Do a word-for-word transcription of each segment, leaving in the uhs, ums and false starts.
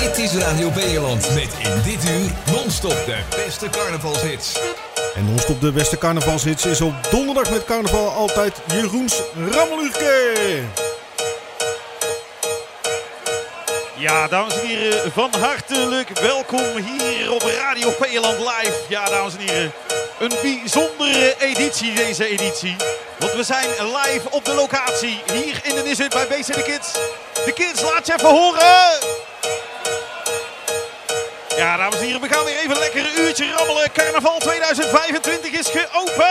Dit is Radio Beeland met in dit uur non-stop de beste carnavalshits. En non-stop de beste carnavalshits is op donderdag met carnaval altijd Jeroens Rammeluurke. Ja, dames en heren, van hartelijk welkom hier op Radio Beeland Live. Ja, dames en heren, een bijzondere editie deze editie. Want we zijn live op de locatie hier in de Nisset bij B C de Kids. De Kids, laat je even horen! Ja, dames en heren, we gaan weer even lekker een uurtje rammelen. Carnaval tweeduizend vijfentwintig is geopend!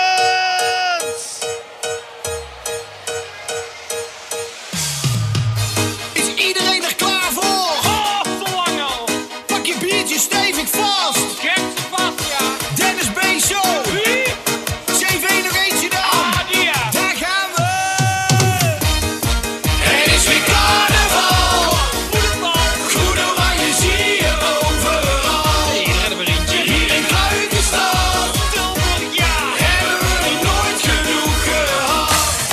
Is iedereen er klaar voor? Oh, zo lang al. Pak je biertje stevig vast. Kijk ze vast, ja. Dennis B. Show. Wie? C V nog eentje dan. Ah, die ja. Daar gaan we. Het is weer carnaval. Groene oranje zie je overal. Hier rennen we eentje. Hier in Kluikenstad Tilburg, ja. hebben we nog nooit genoeg gehad.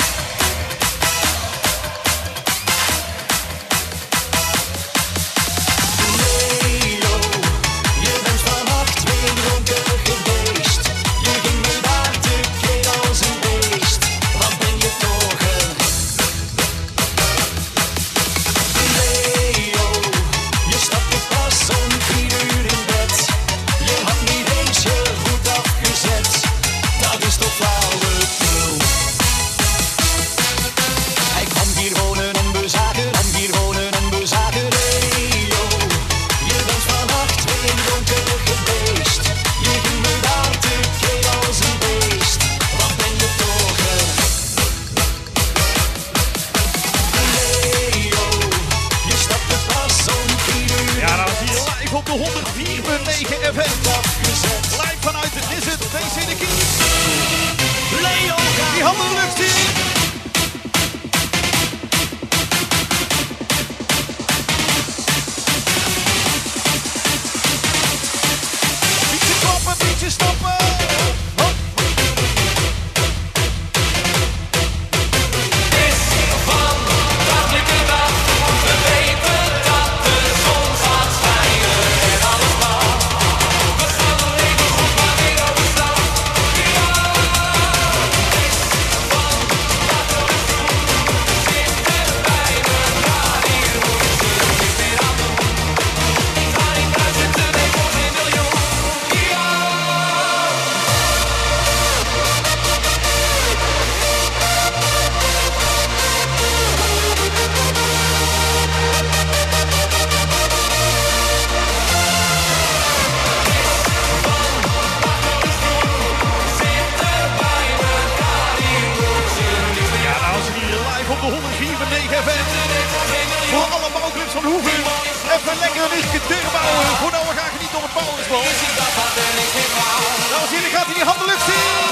Leo, je bent vannacht weer dronken geweest. Je ging me daar te keer als een beest. Wat ben je toch een Leo, je stapte pas om tien uur in bed. Je had niet eens je goed afgezet. Dat is toch flauwekul. Hij kwam hier wonen en bezagen, kwam hier wonen en bezagen. Leo, je bent vannacht weer dronken geweest. Je ging me daar te keer als een beest. Wat ben je toch een Leo, je stapte pas om tien uur Ja, dames en heren, live op de honderd vier punt negen F M. afgezet. Live vanuit de Nisset B C de Kids. Leo, Die handen in de lucht zien. Pietje klappen, pietje stappen. Hop. Ja, dames en heren, live op de honderd vier punt negen F M. Voor alle bouwclubs van Hoeven. Even lekker een uurtje terugbouwen. Voordat we gaan genieten op het bouwersbal. Dames en heren, gaat hij die handen lucht zien.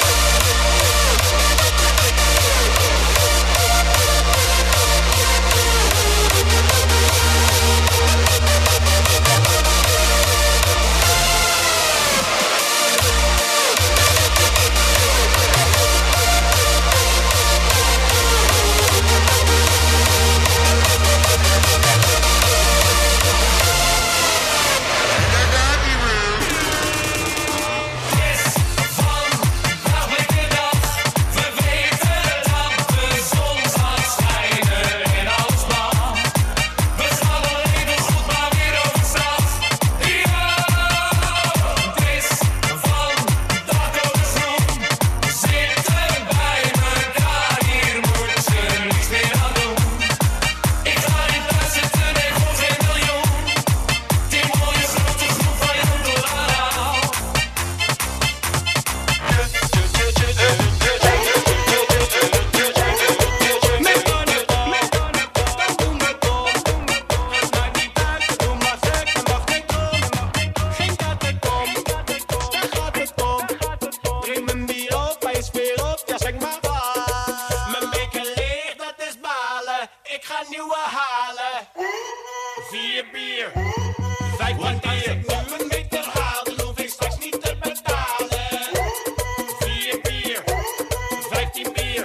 Vier bier, vijf bier. Nu een meter halen, hoef ik straks niet te betalen. Vier bier, vijftien bier.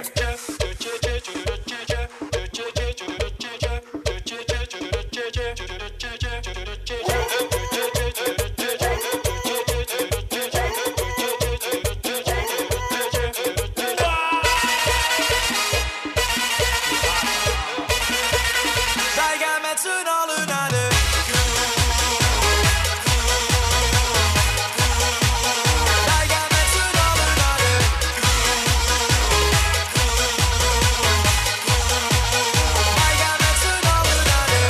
Wij gaan met z'n allen naar de Wij gaan met z'n allen naar de Wij gaan met z'n allen naar de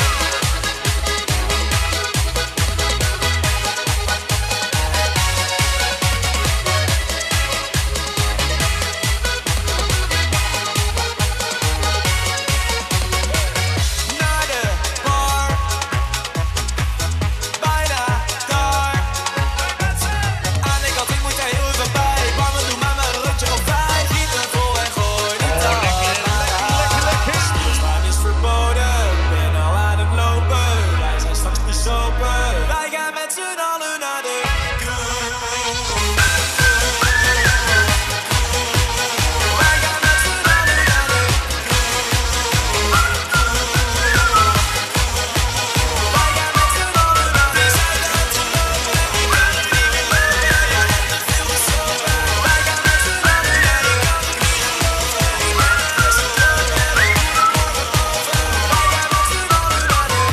Naar de bar, bijna daar. Aan de kant, ik moet er heel even bij. Barman, doe maar maar een rondje of vijf. Giet me vol en gooi niet aan. Staan is verboden, ben al aan het lopen. Wij zijn straks besopen. Wij gaan met z'n allen naar de Wij gaan met z'n allen naar de Wij gaan met z'n allen naar de Zijn uit te lopen, die kan het niet meer lopen. Je hebt te veel gesopen. Wij gaan met z'n allen naar de Kan het niet geloven, die mannen is het lopen. We moeten morgen boven. Wij gaan met z'n allen naar de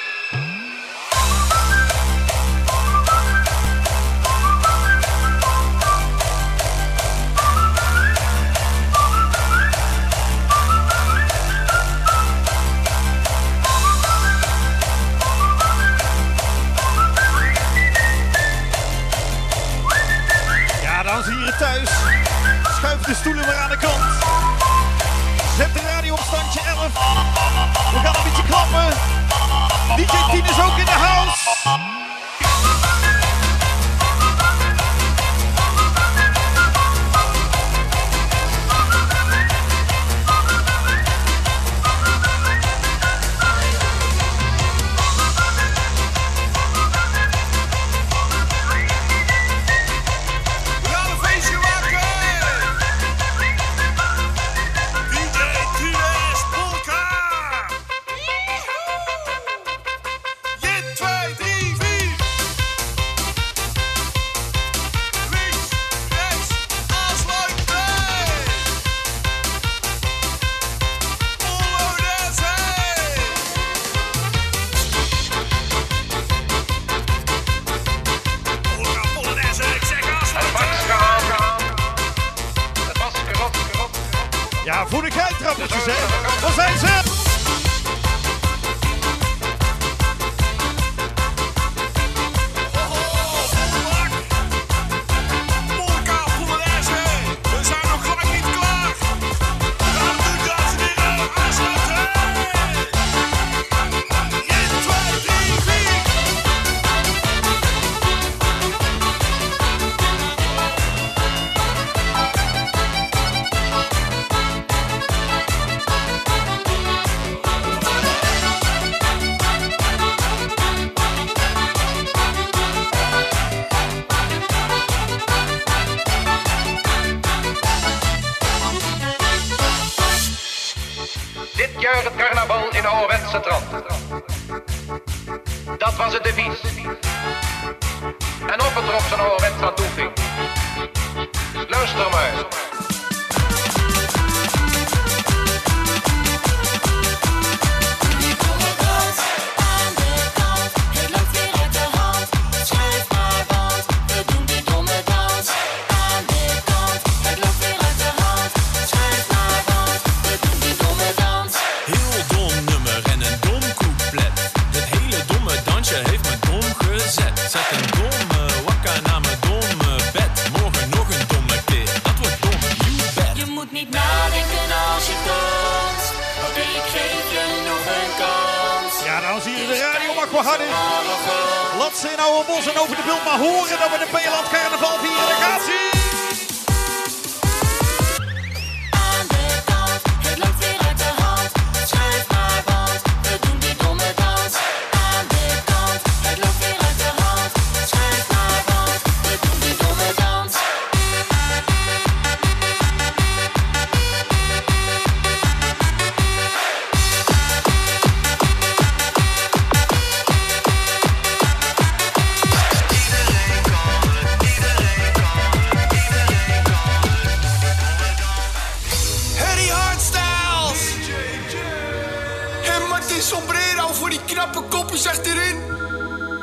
Ja, dames en heren thuis. Schuif de stoelen maar aan de kant. Zet de radio op standje elf. We gaan een beetje klappen. D J Tien is ook in de house. We gaan een feestje maken! D J Tines Polka! één, twee, drie, vier! Links, rechts, aansluiten! Polonaise! Polka, Polonaise, ik zeg aansluiten! Ja, voor de geittrappeltjes, hè. Waar zijn ze? Polka, Polonaise! We zijn nog lang niet klaar! Gaan we doen, dames en heren! Aansluiten! één, twee, drie, vier! Dit jaar het carnaval in ouderwetse trant. Dat was het devies. En of het er op zijn ouderwets aan toe ging. Luister maar. Die domme dans aan de kant, het loopt weer uit de hand. Schuif maar, want we doen die domme dans aan de kant, het loopt weer uit de hand. Schuif maar, want we doen die domme dans. Heel dom nummer en een dom couplet. Het hele domme dansje heeft me dom gezet. Zet een domme wakka naar mijn domme bed. Morgen nog een domme keer, dat wordt dom, you bet. Je moet niet nadenken als je danst, want ik geef je nog een kans. Ja, dames en heren, de radio mag wel harder. Laat ze in oude bos en over de beeld maar horen dat we de Peeland Carnaval vieren. Daar gaat ze. Aan de kant, het loopt weer uit de hand. Schuif maar, want we doen die domme dans. Aan de kant, het loopt weer uit de hand. Schuif maar, want we doen die domme dans.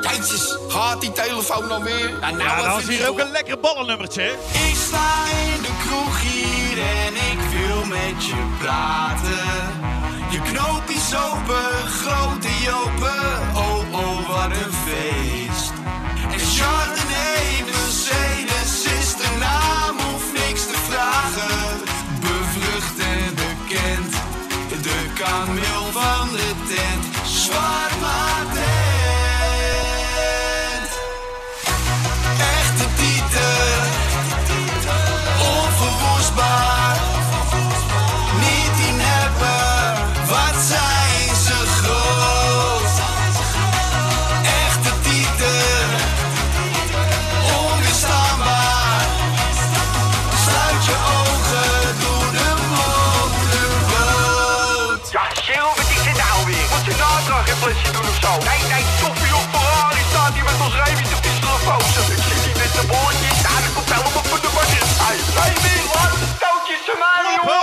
Jezus, gaat die telefoon alweer? Ja, nou, Ja, wat dan vind is hier ik ook toch- een lekker ballennummertje, hè? Ik sta in de kroeg hier en ik wil met je praten. Je knoop is open, grote jopen. Oh, oh, wat een feest. En Chardonnay, Mercedes is de naam, hoeft niks te vragen. Bevrucht en bekend, de kameel van de tent. Zwart matent. Echte tieten, onverwoestbaar. Niet die neppen, wat zijn ze groot. Echte tieten, onweerstaanbaar. Sluit je ogen, doe de motor bloot. Ja, Cheryl, wat is dit nou weer? Moet je nadrag een flesje doen of zo? Nee, nee, Sophie op Ferrari staat hier met ons rijwies op die telefoon. Ik zit hier met de bolletjes, ja, dat komt helemaal voor de badjes. Hey, baby, laat de stootjes van mij, jongen.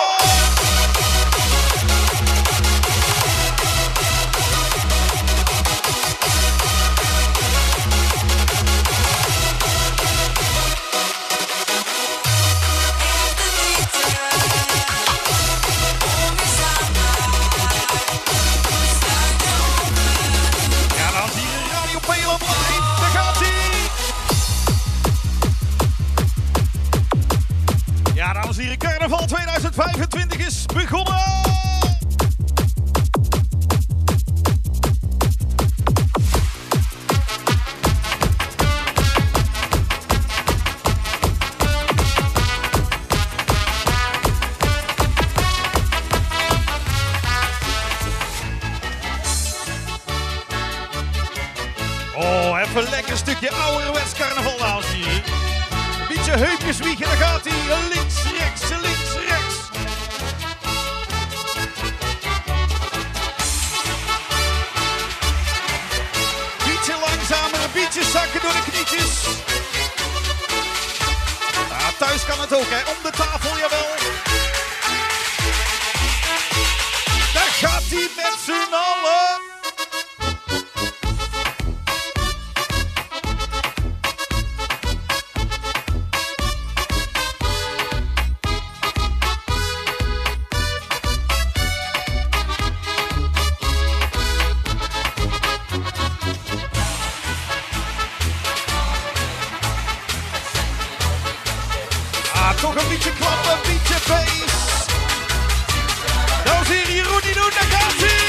Ja, dan zie je Radio Peeland live. Daar gaat hij. Ja, dames en heren, carnaval tweeduizend vijfentwintig is begonnen. Oh, even een lekker stukje ouderwets carnaval, dames en heren. Een beetje heupjes wiegen, daar gaat hij. Links, rechts, links, rechts. Beetje langzamer, een beetje zakken door de knietjes. Ja, thuis kan het ook, hè. Om de tafel, jawel. Daar gaat hij met z'n allen. Ah, toch een beetje klappen, een beetje bass. Nou zie je Jeroen die doen, daar gaat hij.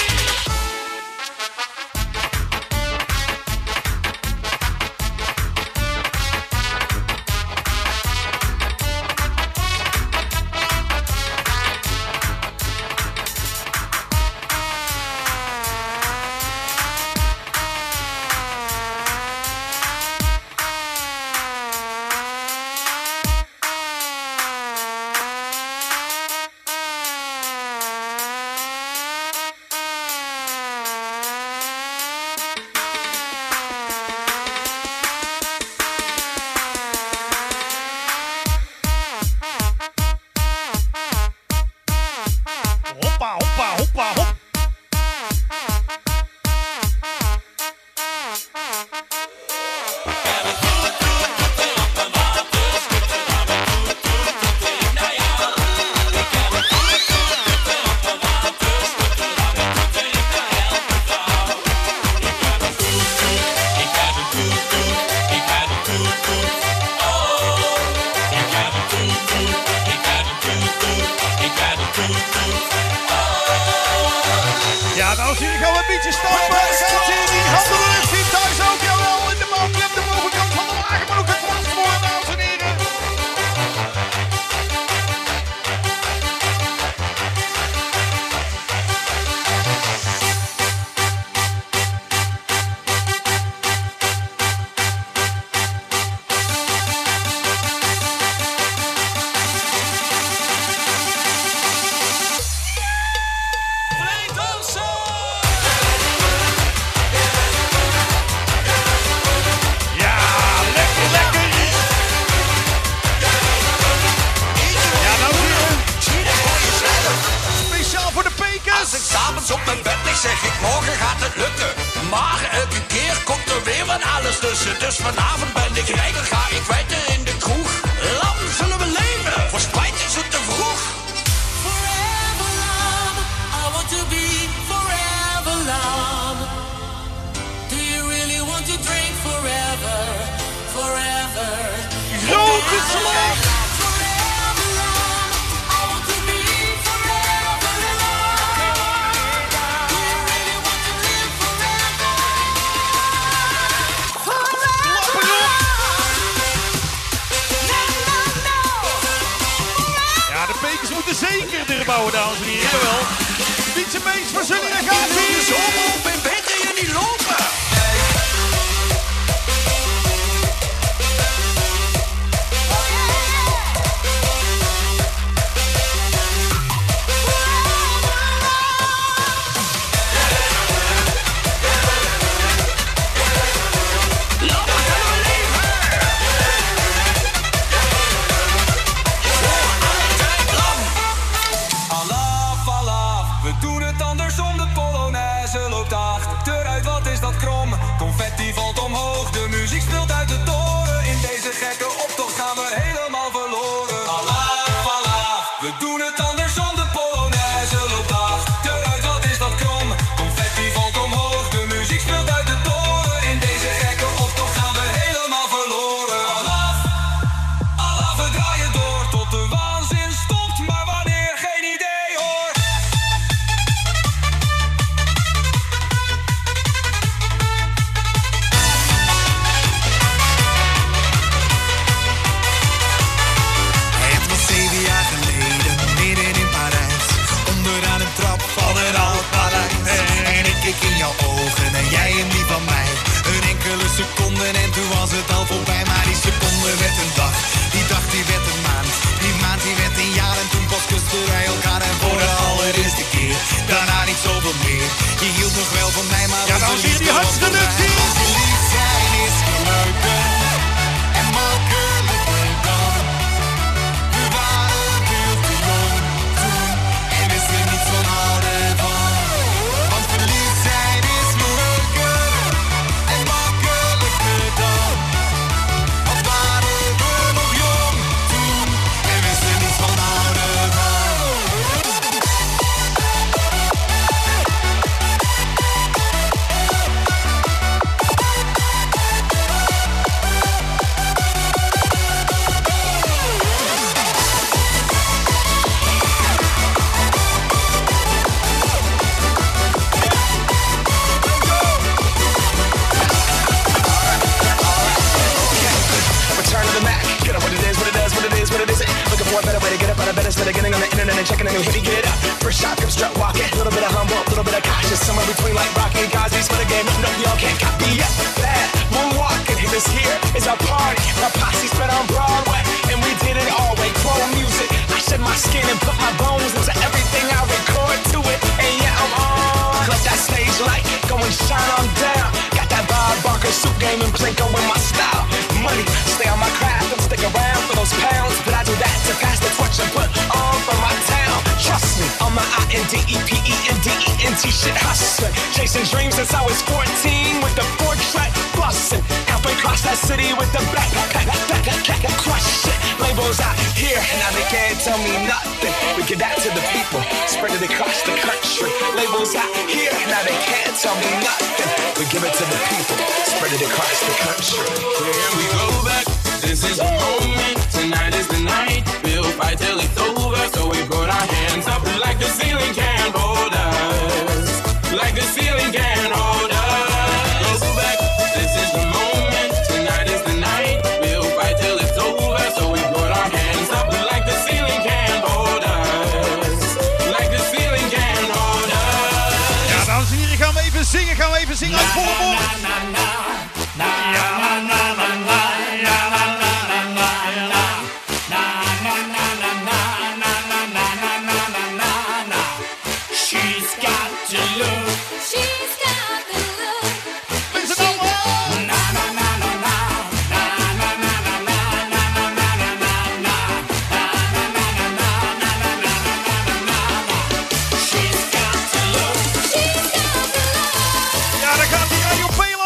weer van alles tussen. Dus vanavond ben ik rijk en ga ik wijten in de kroeg. Lang zullen we leven, voor spijt is het te vroeg. Forever love, I want to be forever love. Do you really want to drink forever, forever? Grote slag! Forever love, I want to be forever love. Do you really want to live forever? Forever love. No, no, no. Ja, de bekers moeten zeker erbouwen, dames en heren. Jawel. Fietsenbeest voor Sunny, daar gaat Wil je hij. zo op en beter je niet lopen? Lappen zullen we leven. Voor altijd lang. Alaf, alaf, we doen het andersom. De Polonaise loopt achteruit, wat is dat krom? Confetti valt omhoog, de muziek speelt uit de toren. In deze gekke optocht gaan we helemaal verloren. Alaf, alaf, we doen het andersom. De Polonaise loopt achteruit, wat is dat krom? Confetti valt omhoog, de muziek speelt uit de toren. In deze gekke optocht gaan we helemaal verloren. Alaf, alaf, we draaien door tot de waanzin stopt. Maar wanneer, geen idee hoor. Het was zeven jaar geleden, midden in Parijs. Onderaan een trap van een oud paleis. En ik keek in jouw ogen en jij in die van mij. Een enkele seconde en toen was het al voorbij. Maar die seconde werd een dag, die dag die werd een maand. Die maand die werd een jaar en toen pas kusten wij elkaar. En voor de allereerste keer, daarna niet zoveel meer. Je hield nog wel van mij, maar Ja, onze dames en heren, die liefde was hardste voorbij. lucht hier. Verliefd zijn is geleuken en makkelijker dan. We waren veel te jong toen en wisten niets van houden van. Want verliefd zijn is leuker en makkelijker dan. Want waren we nog jong toen en wisten niets van houden van. Return to the Mac. Get up what it is, what it does, what it is, what it isn't. Looking for a better way to get up out of bed instead of getting on the internet and checking a new hit. Get up. First shot, come strut walking. A little bit of humble, a little bit of cautious. Somewhere between like Rocky and Cosby's for the game. No, no, y'all can't copy yet. Bad moonwalking. This here is our party. Our posse spread on Broadway. And we did it all way. Chrome music. I shed my skin and put my bones into everything I record to it. And yeah, I'm on. Let that stage light go and shine on down. Got that Bob Barker suit game and Plinko in my style. Money, stay on my craft and stick around for those pounds. But I do that to pass the torch and put on for my town. Trust me, on my I N D E P E N D E N T shit hustling. Chasing dreams since I was fourteen with the four track busting. Helping cross that city with the back, back, back, back, back, back, crush shit. Labels out here, and now they can't tell me nothing. We give that to the people, spread it across the country. Labels out here, now they can't tell me nothing. We give it to the people, spread it across the country. Here we go back. This is the moment. Tonight is the night. We'll fight till it's over. So we put our hands up like the ceiling can't hold us. Like the ceiling can't hold us. Go back. This is the moment. Tonight is the night. We'll fight till it's over. So we put our hands up like the ceiling can't hold us. Like the ceiling can't hold us. Ja, dames en heren, gaan we even zingen. Gaan we even zingen uit volle mond. She's got to look. She's got the look. Listen allemaal. Na na na na na na na na na na na na na na na na na na na na. She's got to look. She's got to look. Ja, daar gaat hij. Ajo P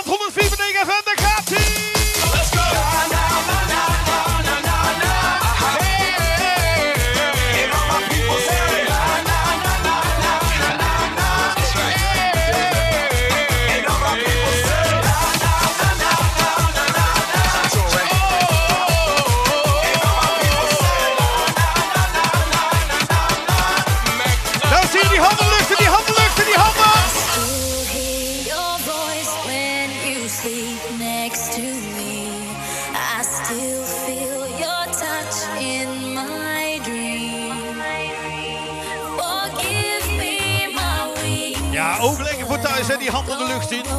thuis, hè, die handen de lucht in.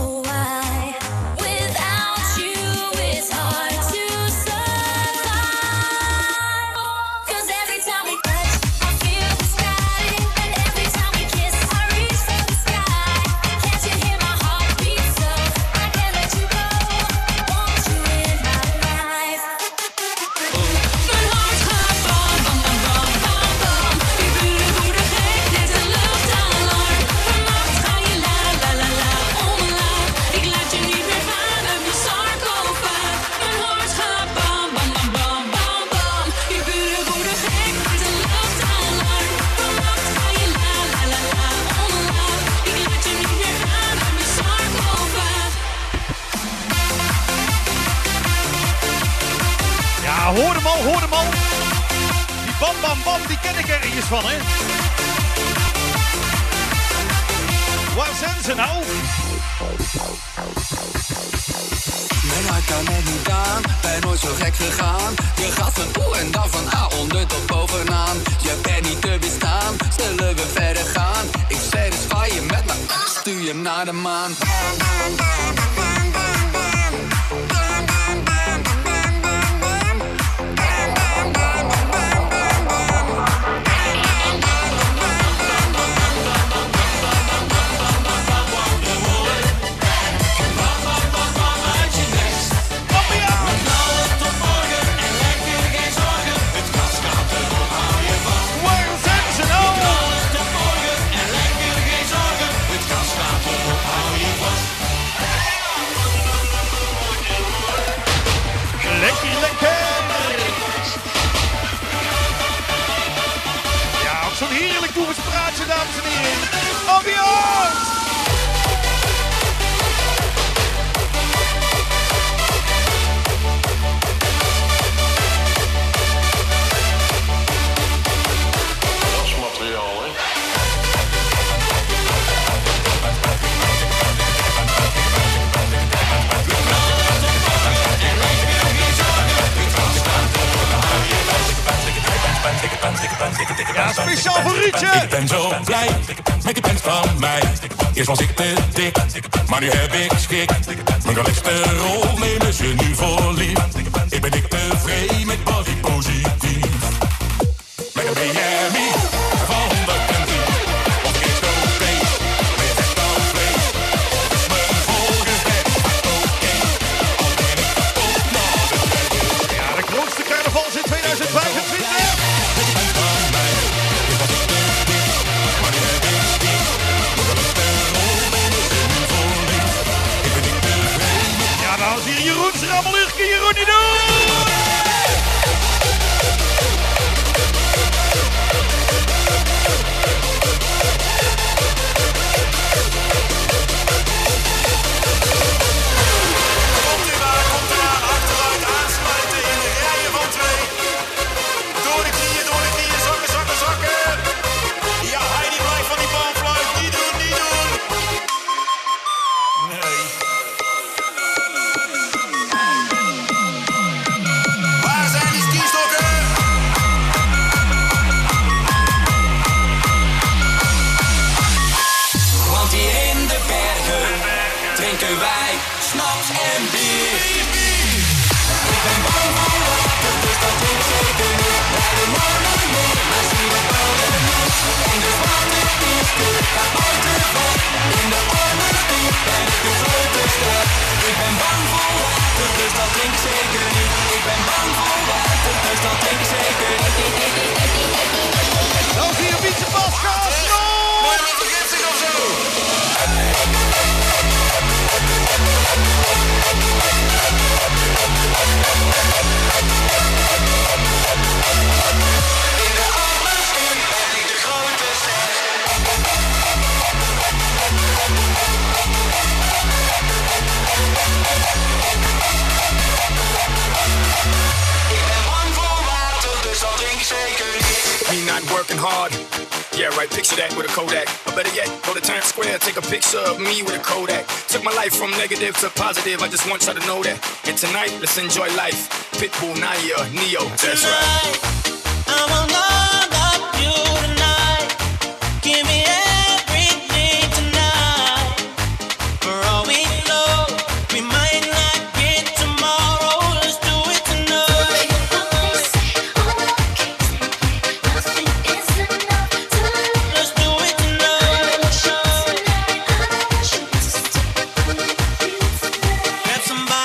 Hoor hem al, hoor hem al. Die bam, bam, bam, die ken ik ergens van, hè. Waar zijn ze nou? Mijn hart kan het niet aan, ben nooit zo gek gegaan. Je gaat van oe en dan van A onder tot bovenaan. Je bent niet te bestaan, zullen we verder gaan? Ik satisfy je met mijn angst, stuur je naar de maan. Dames en heren, ambiance! Dat is materiaal, hè? Ja, speciaal voor Rietje! Ik ben zo blij met die pens van mij. Eerst was ik te dik, maar nu heb ik schik. Mijn cholesterol nemen ze nu voor lief. Ik ben dik tevreden met body positief. Met een B M I van honderdtien. Want ik zo beet, ben je echt al vlees. Dus mijn volgers net oké. Al ben ik kapot, nou dat ben ik. Ja, de grootste carnavals in tweeduizend vijfentwintig! Ja, dames en heren, Jeroen Schrammelurke, Jeroen die doet! Komt u maar, komt u maar, achteruit aansluiten in de rijen van twee. Door de knieën, door de knieën, zakken, zakken, zakken. Ja, Heidi blijft van die panfluit, niet doen, niet doen. Nee. Waar zijn die skistokken? Want hier in de bergen drinken wij snaps en bier. Ik ben bang voor water, dus dat drink ik zeker niet. Rijden morgen mee, maar zie we boven niet. En dus wat het is, gaat nooit te ver. In de ordestuur ben ik de grootste. Ik ben bang voor water, dus dat drink ik zeker niet. Ik ben bang voor water, dus dat drink ik zeker niet. Nou zie je Wietse Pascal, Maar je vergeet zich of zo. In de ordestuur ben ik de grootste. Ik ben bang voor water, dus dat drink ik zeker niet. Me not working hard. Yeah, right, picture that with a Kodak. Or better yet, go to Times Square, take a picture of me with a Kodak. Took my life from negative to positive, I just want y'all to know that. And tonight, let's enjoy life. Pitbull, Naya, Neo, that's right. I will not love you tonight. Give me everything tonight.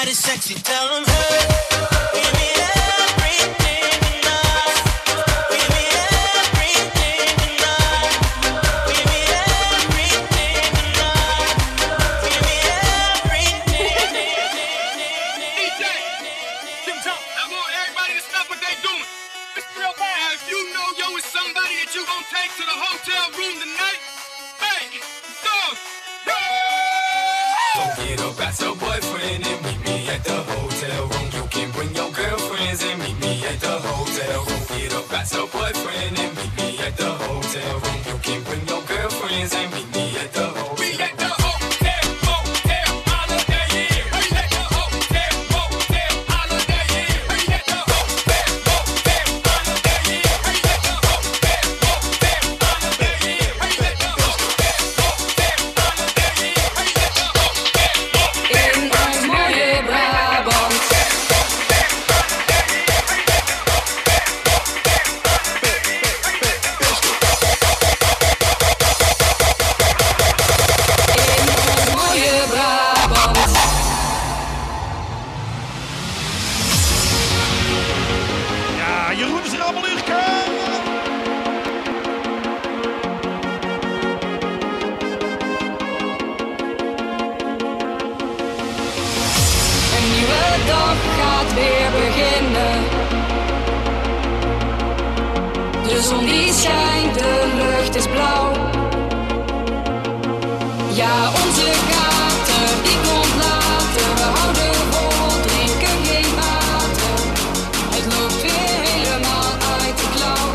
Everybody sexy, tell them hey. Give me everything tonight. Give me everything tonight. Give me everything tonight. Give me everything. D J, Tim Tom, I want everybody to stop what they doing. It's real bad. Now, if you know yo is somebody that you gon' take to the hotel room tonight, hey, go, go! Don't get up, that's your boyfriend and meet me at the hotel room. You can bring your girlfriends and meet me at the hotel room. Get up, that's your boyfriend and meet me at the hotel room. You can bring your girlfriends and meet me at the hotel room. We at the hotel, hotel, holiday inn. We at the hotel, hotel, holiday inn. We at the hotel, hotel, holiday inn. We at the hotel, hotel, holiday inn. We at the hotel, hotel, holiday inn. We at the hotel. In ons mooie Brabant. In ons mooie Brabant. Ja, Jeroen's Rammeluurke. Een nieuwe dag gaat weer beginnen. De zon die schijnt, de lucht is blauw. Ja, onze kater die komt later. We houden vol, drinken geen water. Het loopt weer helemaal uit de klauw.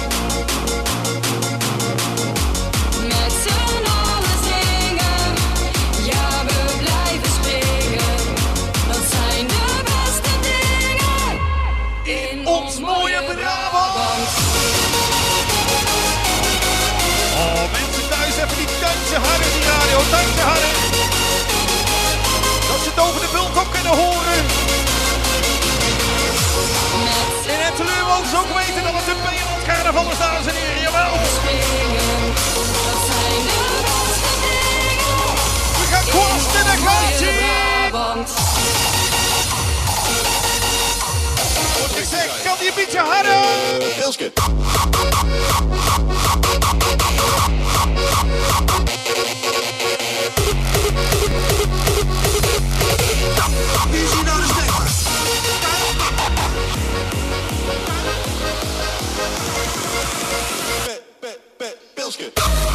Met z'n allen zingen, ja we blijven springen. Dat zijn de beste dingen in ons mooie Brabant. Oh, mensen thuis even die dansen harder, die radio, dansen harder. Dat ze het over de bultkop kunnen horen. En het teleur mogen ze ook weten dat het een Beeland carnaval is, dames en heren, jawel. Dat zijn de beste dingen. We gaan kwasten, daar gaat ie. Brabant. Ik zeg, kan die een beetje harder? Pilske. Wie is hier nou de steekbaar? Pilske.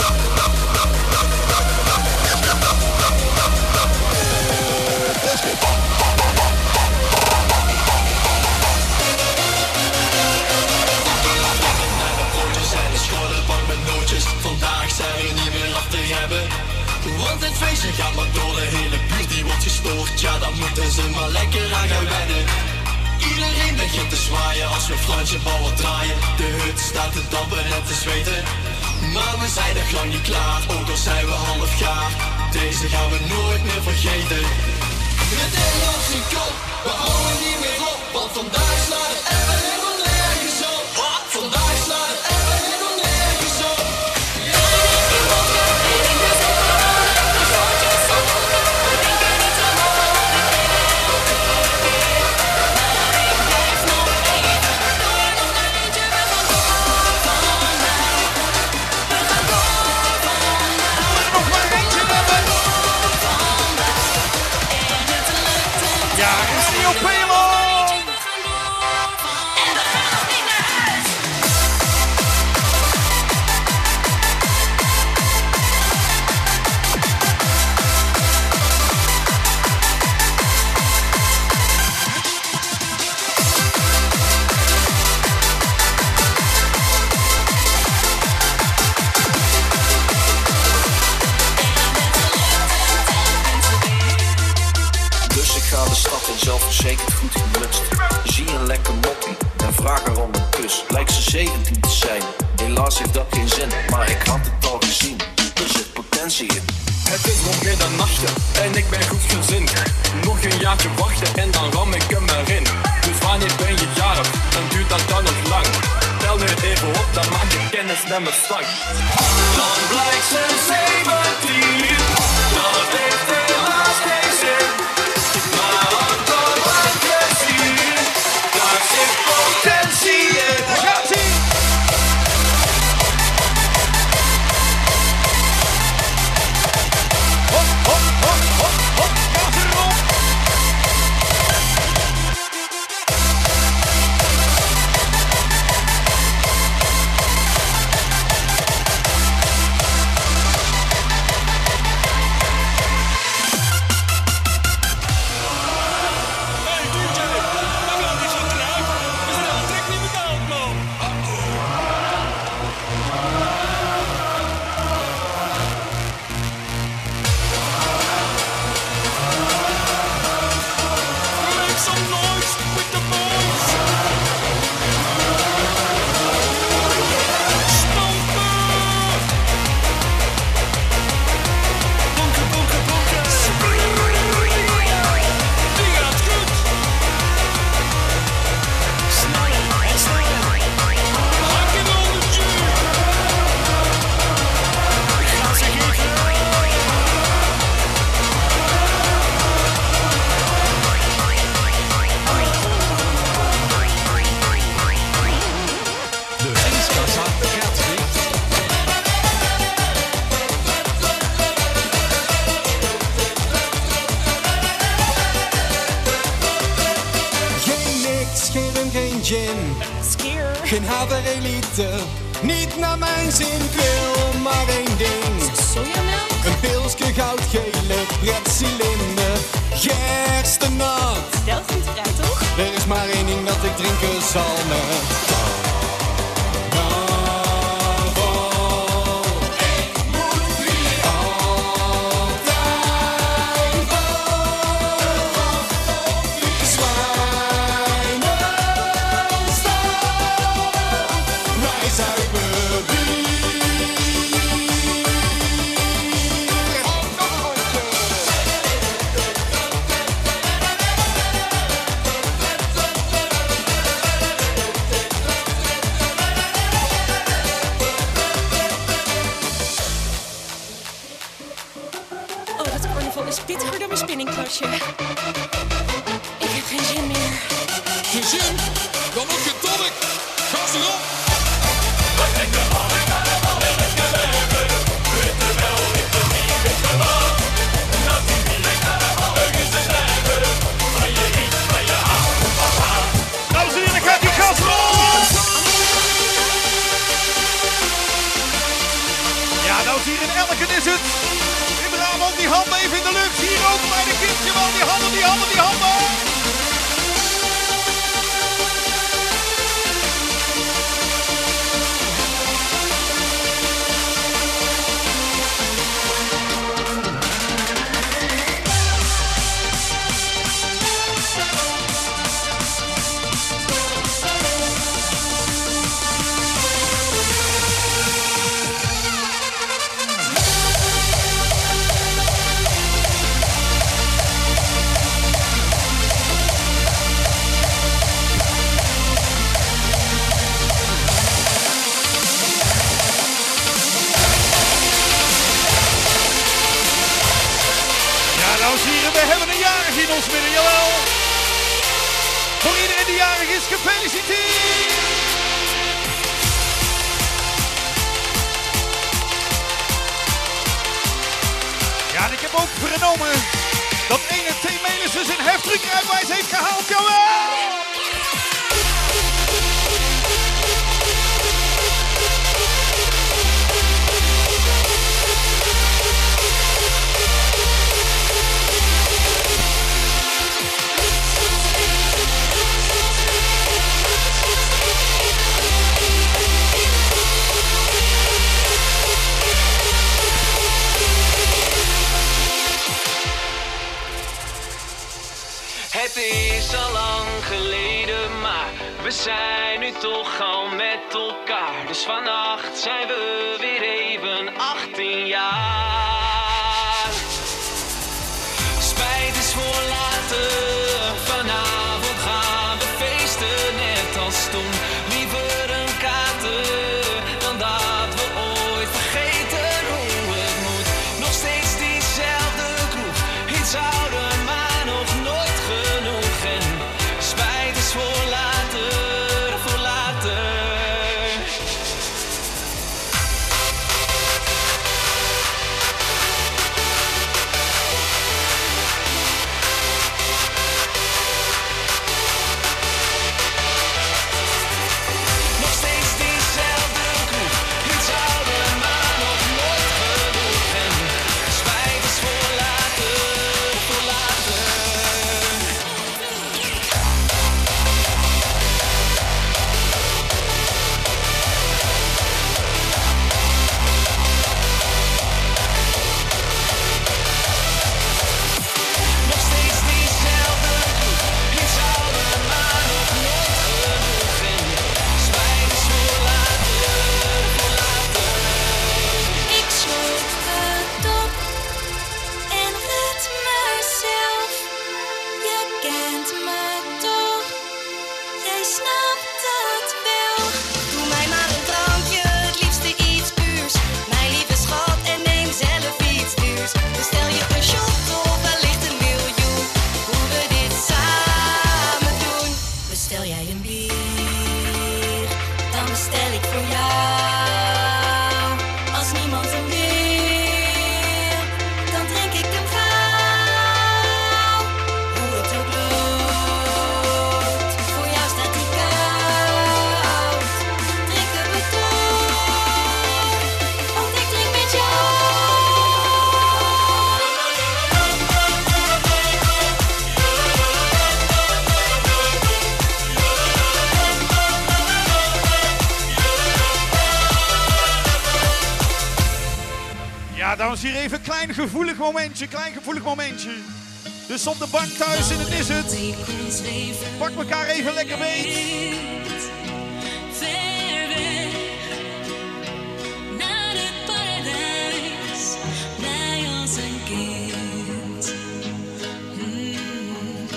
Vandaag zijn we niet meer af te hebben. Want het feestje gaat maar door, de hele buurt die wordt gestoord. Ja, dan moeten ze maar lekker aan gaan wennen. Iedereen begint te zwaaien als we Fransje ballen draaien. De hut staat te dampen en te zweten. Maar we zijn nog lang niet klaar, ook al zijn we half gaar. Deze gaan we nooit meer vergeten. Met de op zijn kop, we houden niet meer op. Want vandaag slaat het even helemaal nergens op. Vandaag slaat het even helemaal nergens op. Ja, Radio Peeland! En we gaan nog niet naar huis. Dus ik ga de stad in, zelfverzekerd goed gemutst. Zie een lekker moppie en vraag haar om een kus. Lijkt ze zeventien te zijn, helaas heeft dat geen zin. Maar ik had het al gezien, er zit potentie in. Het is nog middernachten en ik ben goed gezind. Nog een jaartje wachten en dan ram ik hem erin. Dus wanneer ben je jarig, dan duurt dat dan nog lang. Tel nu even op, dan maak je kennis met mijn stang. Dan blijkt ze zeventien, dat heeft helaas geen zin. Maar gin. Skier. Geen haverelite, niet naar mijn zin. Ik wil maar één ding. Sojamelk. Een pilsje goudgele pretcilinder. Gerstenat. Belgisch eruit, toch? Er is maar één ding dat ik drinken zal met Oh, dat carnaval is pittiger dan mijn spinningklasje. Ik heb geen zin meer. Geen zin? Dan ook je tonic. Gas erop. Dames en heren, gaat die gas los! Ja, dames en heren, in Elken is het. In Brabant, die handen even in de lucht. Hier ook bij de kindje wel. Die handen, die handen, die handen. Dames en heren, we hebben een jarig in ons midden, jawel. Voor iedereen die jarig is, gefeliciteerd. Ja, en ik heb ook vernomen dat ene T. Melissen zijn heftruckrijbewijs heeft gehaald, jawel. Het is al lang geleden, maar we zijn nu toch al met elkaar. Dus vannacht zijn we weer even achttien jaar. Spijt is voor later, vanavond gaan we feesten net als toen. Liever een kater dan dat we ooit vergeten hoe het moet. Nog steeds diezelfde kroeg, iets ouder maar nog nooit genoeg. En spijt is voor later, voor later. dames en heren, even een klein gevoelig momentje, klein gevoelig momentje. Dus op de bank thuis in het is het. Pak elkaar even lekker beet. Ver weg naar het paradijs, blij als een kind. Mm.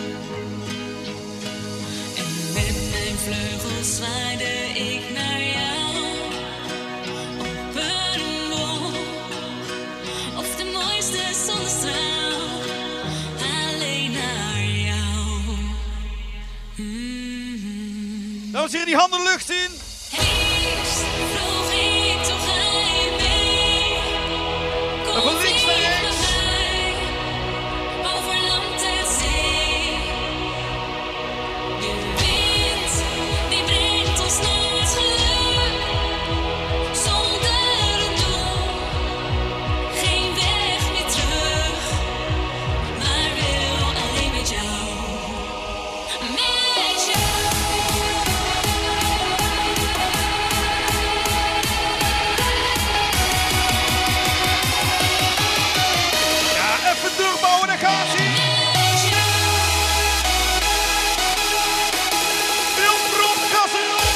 En met mijn vleugels zwaaide ik naar jou op een wolk, of de mooiste zonnestraal, alleen naar jou. Mm. Dames en heren, die handen de lucht in. Eerst vroeg ik toch ga je mee. En van links naar rechts. Over land en zee. De wind die brengt ons naar het geluk. Zonder een doel, geen weg meer terug. Maar wel alleen met jou. Met jou. Ja, even doorbouwen, daar gaat hij. Wild erop, gas erop.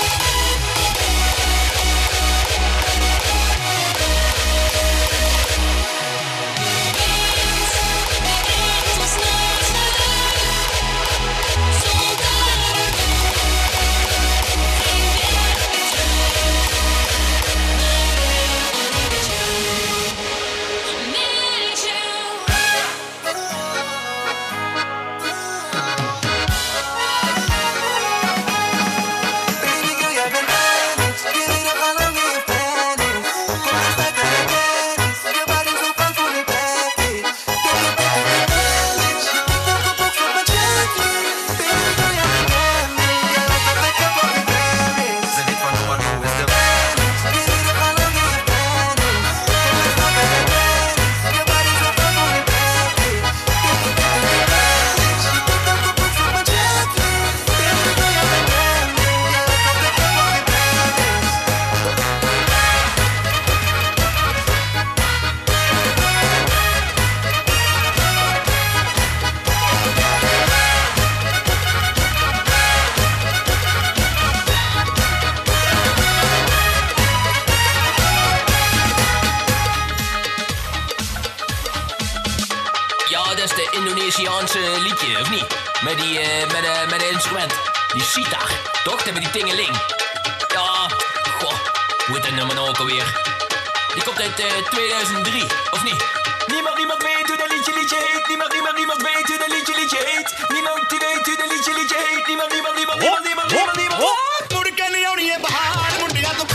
Ja, dat is de Indonesiaanse liedje, of niet? Met die, eh, met, eh, met het instrument. Die sitar, toch? Dat hebben die tingeling. Ja, goh, hoe heet dat nummer nou ook alweer? Die komt uit eh, tweeduizend drie, of niet? Niemand, niemand weet hoe dat liedje liedje heet. Niemand, niemand, niemand weet hoe dat liedje liedje heet. Niemand die weet hoe dat liedje liedje heet. Niemand, niemand, niemand, niemand, niemand, niemand, niemand. Moet ik aan jou niet hebben haar, moet ik aan de...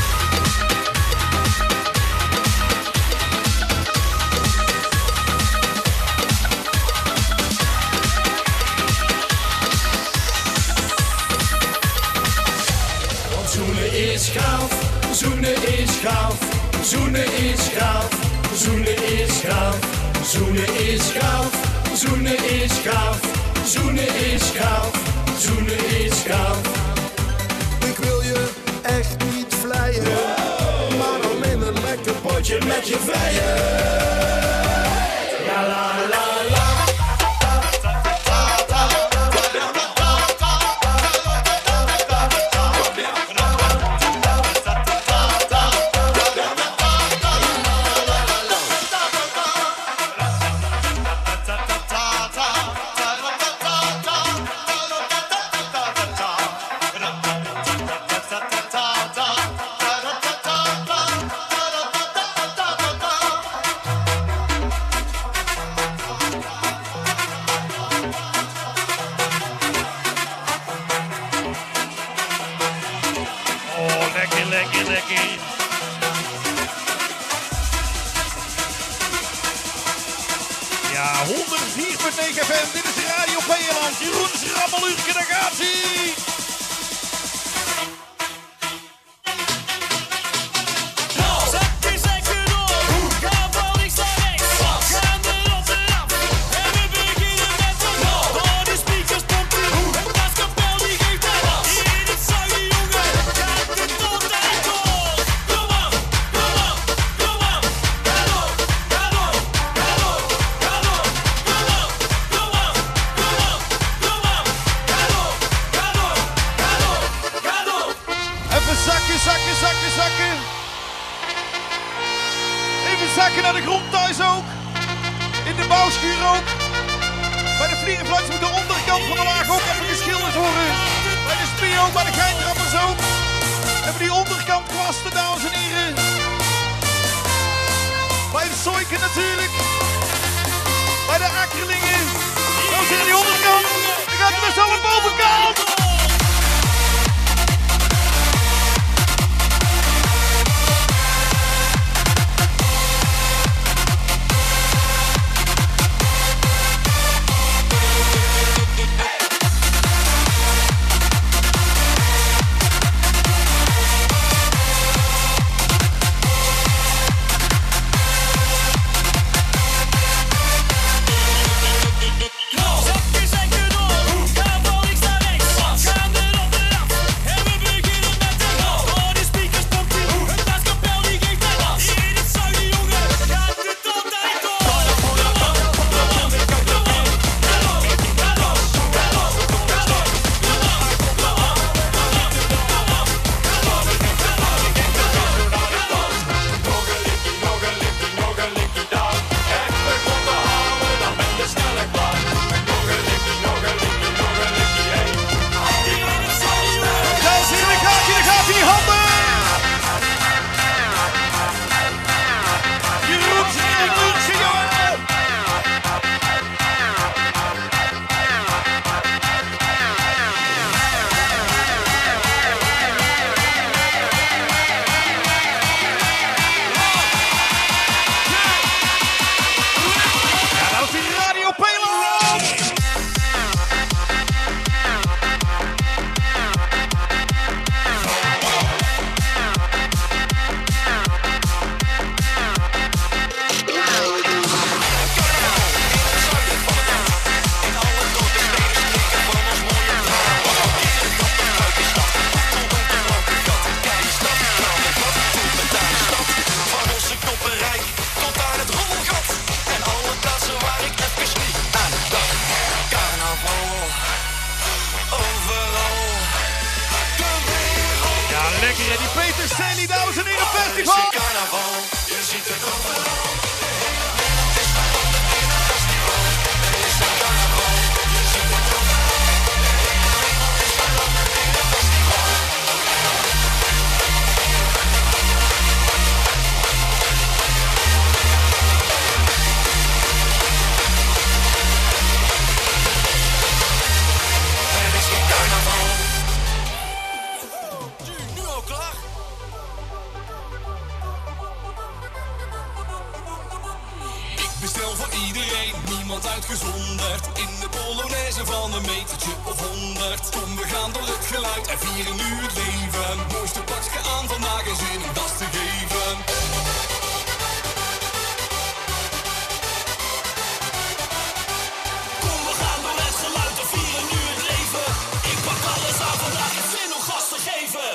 Want zoenen is gaaf, zoenen is gaaf, zoenen is gaaf, zoenen is gaaf, zoenen is gaaf, zoenen is gaaf, zoenen is gaaf, zoenen is gaaf. Ik wil je echt niet vleien, maar alleen een lekker potje met je vrijen. Ja la la la. Oh, lekker, lekker, lekker. Ja, honderd vier komma negen F M, dit is Radio Peeland. Jeroen's Rammeluurke, daar gaat ie. Zet je zeker door, ga van links naar rechts, gaan de rotten af. En we beginnen met de bal. Oh, de speakers pompen, het blaskapel die geeft het. In het zachte jongen, gaat het tot en door. Kom aan, kom aan, kom aan, ga door, ga door. applausvuur ook. Bij de vliegenfluits moet de onderkant van de laag ook even geschilderd worden. Bij de spie ook, bij de geintrappers ook. En bij die onderkant kwasten, dames en heren. Bij de Soiken natuurlijk. Bij de Akkerlingen. Dames en heren, die onderkant. Dan gaat hij met z'n bovenkant. Zakjes en knop, ga van links naar rechts. Gaan erop eraf en we beginnen met de rap. Door de speakers pompt hij, het blaaskapel die geeft hij gas. In het zuiden jongen, gaat het altijd door. Dames en heren, gaat hij, daar gaat hij, handen! Jeroen en Lucie, jongen! Ja, dat is die Radio Peeland! Van onze koppenrijk tot aan het rommelgat. En alle plaatsen waar ik even niet aan dacht. Carnaval, overal, de wereld. Ja, lekker hè, die Peter Sandy, dames en heren, Er is festival! een carnaval, je ziet het overal. Er is een carnaval. Nu al klaar? Ik bestel voor iedereen, niemand uitgezonderd. In de Polonaise van een metertje of honderd. Kom, we gaan door het geluid en vieren nu het leven. Mooiste pakje aan vandaag en zin om das te geven. Kom, we gaan door het geluid en vieren nu het leven. Ik pak alles aan vandaag en zin om gas te geven.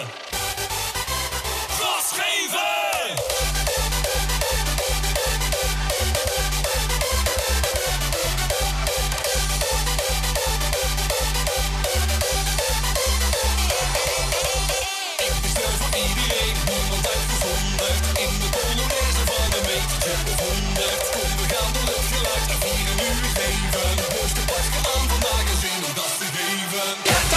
Gas geven! Ik bestel voor iedereen, niemand uitgezonderd. In de Polonaise van een metertje of honderd. Kom, we gaan door het geluid en vieren nu het leven. Mooiste pakje aan vandaag en zin om das te geven.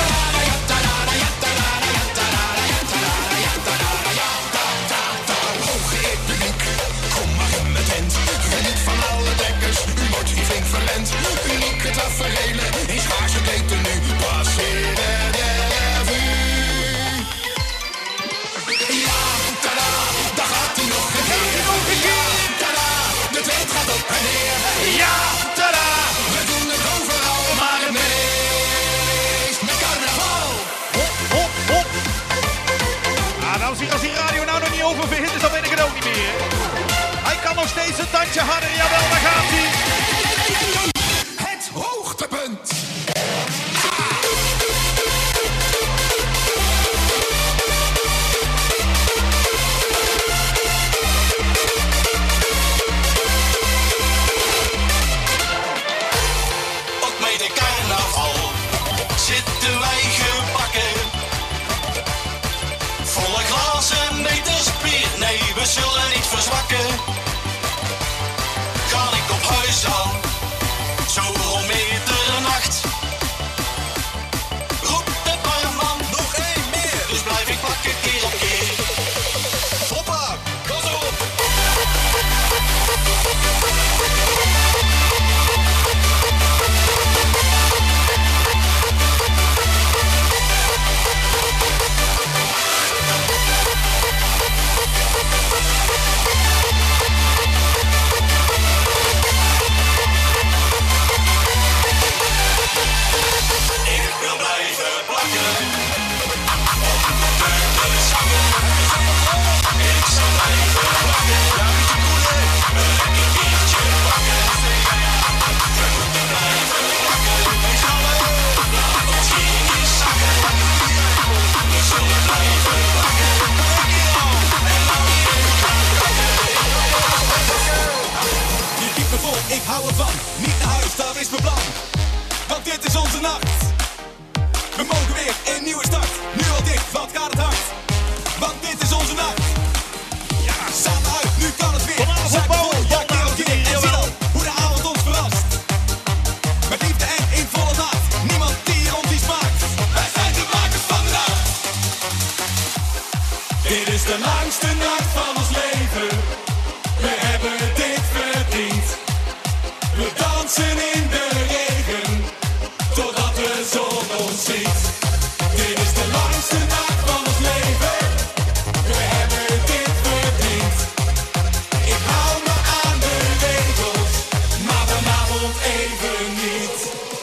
Hooggeëerd publiek, kom maar in mijn tent. Geniet van alle dekkers, u wordt hier flink verwend. Unieke taferelen, in schaarse keten nu. Passeren de revue. Ja, tada, daar gaat hij nog een keer. Ja, tada, de trend gaat op en neer. Ja, tada, we doen het overal, maar het meest met carnaval. Hop, hop, hop. Ah, nou zie als die radio nou nog niet over vindt, dus dan weet ik het ook niet meer. Hij kan nog steeds een tandje harder, jawel, daar gaat hij. Het hoogtepunt. Ook met de carnaval zitten wij gebakken. Volle glazen, meters bier, nee, we zullen niet verzwakken. Ga ik op huis aan, hou ervan, niet naar huis, dat is mijn plan. Want dit is onze nacht. We mogen weer een nieuwe start. Nu al dicht, wat gaat het hard? Want dit is onze nacht. Ja, samen uit, nu kan het weer. Vanavond bouwen, ja, keer op keer. En zie dan hoe de avond ons verrast. Met liefde en in volle maat. Niemand die hier ons iets maakt. Wij zijn de makers van de nacht. Dit is de langste nacht van ons leven. We hebben dit verdiend. We dansen in de regen, totdat de zon ons ziet. Dit is de langste nacht van ons leven. We hebben dit verdiend. Ik hou me aan de regels, maar vanavond even niet.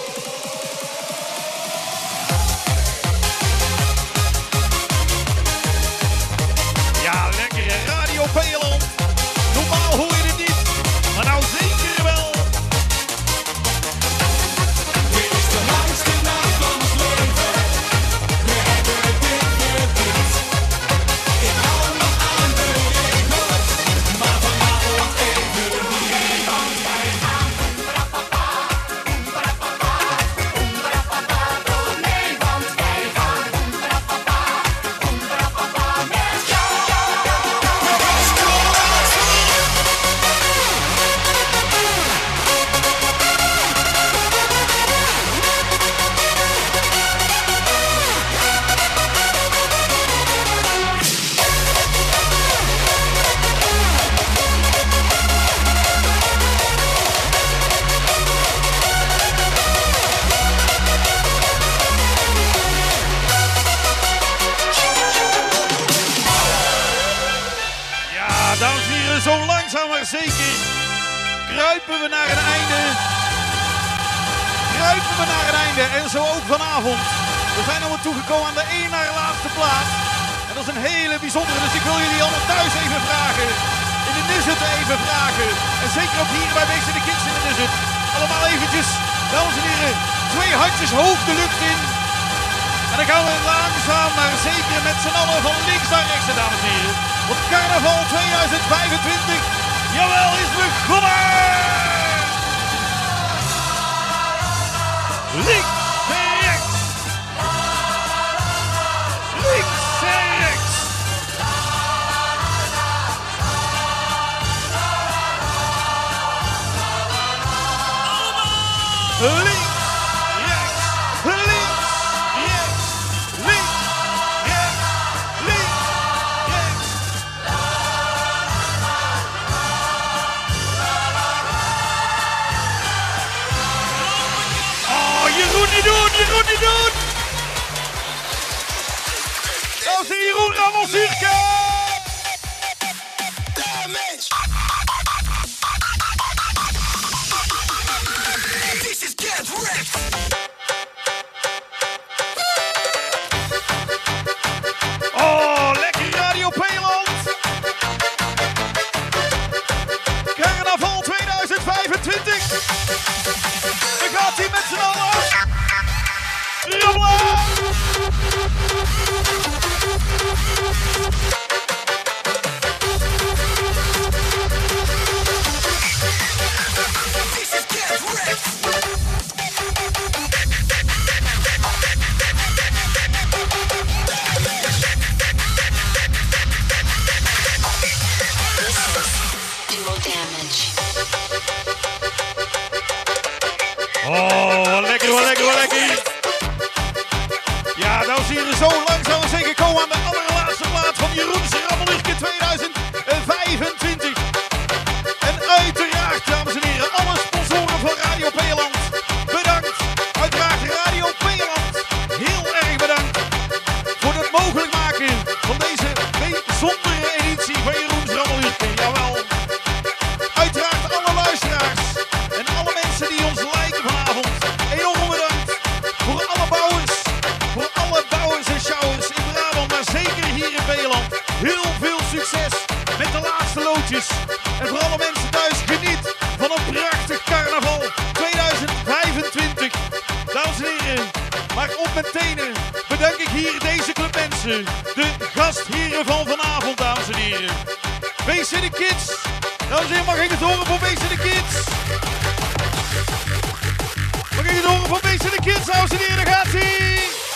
Ja, lekkere Radio Peeland. Normaal hoor je het niet, maar nou zeker wel. Dit is de langste nacht van ons leven. We hebben dit verdiend. Ik hou me aan de regels, maar vanavond even niet. Want wij gaan oemrapapa, oemrapapa, oemrapapa door mee. Want wij gaan oemrapapa, oemrapapa met jou. Ja, dames en heren, zo langzaam maar zeker kruipen we naar een einde. Kruipen we naar een einde en zo ook vanavond. We zijn alweer toegekomen aan de één naar laatste plaats. En dat is een hele bijzondere, dus ik wil jullie allemaal thuis even vragen. In de Nizut even vragen. En zeker ook hier bij Wees de Kids in de Nizut. Allemaal eventjes, dames en heren, twee handjes hoog de lucht in. En dan gaan we langzaam maar zeker met z'n allen van links naar rechts, dames en heren. Want carnaval tweeduizend vijfentwintig, jawel, is begonnen! Links en rechts. Links en rechts. Links, rechts, links, rechts, links, rechts, links, rechts. Oh, Jeroen niet doen, Jeroen niet doen! Dat is de Jeroen Rammelcircus! This is Get Wrecked. Oh, lekker Radio Peeland! Carnaval tweeduizend vijfentwintig! We gaan hier met z'n allen! Rammelen! This is Get Wrecked. Dual damage. Oh, wat lekker, wat lekker, wat lekker! Ja, dames en heren, zo langzaam zeker komen aan de allerlaatste plaats van Jeroen's Rammelurke tweeduizend vijfentwintig. En uiteraard, dames en heren, alle sponsoren van Radio Peeland. Bedankt. Uiteraard Radio Peeland. Heel erg bedankt voor het mogelijk maken van deze bijzondere editie van Jeroen's Rammelurke. Jawel. Uiteraard alle luisteraars en alle mensen die ons liken vanavond. Enorm bedankt voor alle bouwers, voor alle bouwers en showers in Brabant, maar zeker hier in Peeland. Heel veel succes met de laatste loodjes. En voor alle mensen thuis, geniet van een prachtig carnaval tweeduizend vijfentwintig. Dames en heren, maar op mijn tenen bedank ik hier deze club mensen. De gastheren van vanavond, dames en heren. W C de Kids. Dames en heren, mag ik het horen voor W C de Kids? We gaan het horen van Mason de Kids, dames en heren, daar gaat ie!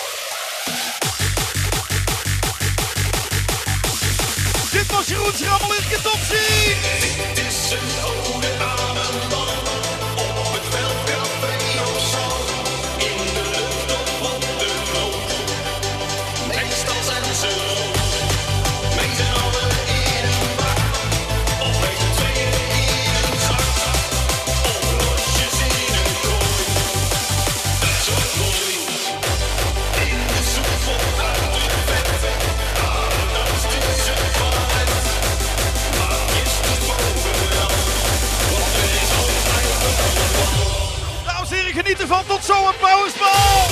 Dit was Jeroen Schrammel in Ketopsie! Dit is een ode aan een man, op het veldcafé of zo, in de lucht of op de grond. Meestal zijn ze rond, met z'n allen in een bak, of met z'n tweeën in een zak, of losjes in een kooi. Dat is ook mooi, in de soep of uit de vet, alles is het fijn. Dames en heren, geniet ervan. Tot zo, een pauwesbal!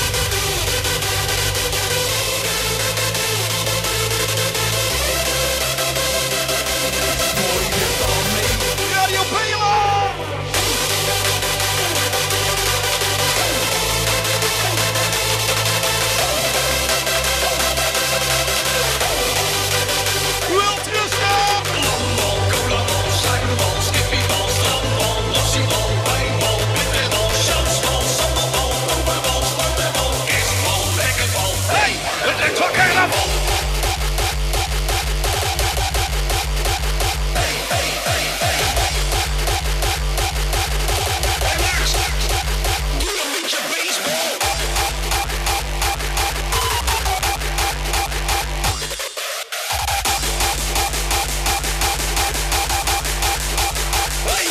Radio Pela! Welterusten! Landbal, cola-bal, suikerbal, skippiebal, strandbal, lossiebal, wijnbal, bitterbal, chansbal, sambal, overbal, sporterbal, kerstbal, lekkerbal. Hey, het lijkt wel carnaval! Hey, hey, hey, hey. En Max, doe een beetje baseball. Hey,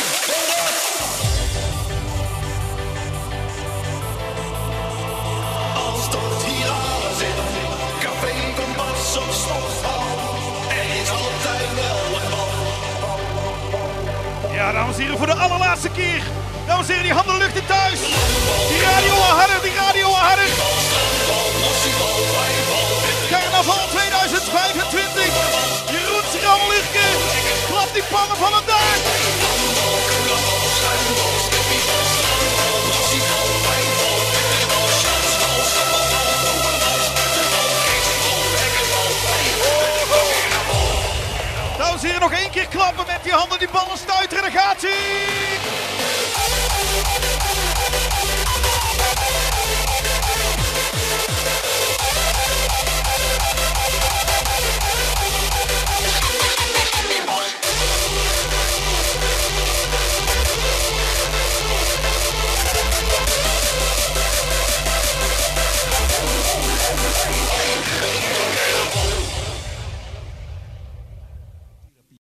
als tot hier alles in, café, kompas of sporthal, er is altijd wel een bal. Ja, dames en heren, voor de allerlaatste keer. Dames en heren, die handen luchten thuis. Die radio al harder, die radio al harder. Carnaval tweeduizend vijfentwintig. Jeroen Schrammelirke. Klap die pannen van het dak. Dames en heren, nog één keer klappen met die handen, die ballen stuiteren. Daar gaat hij.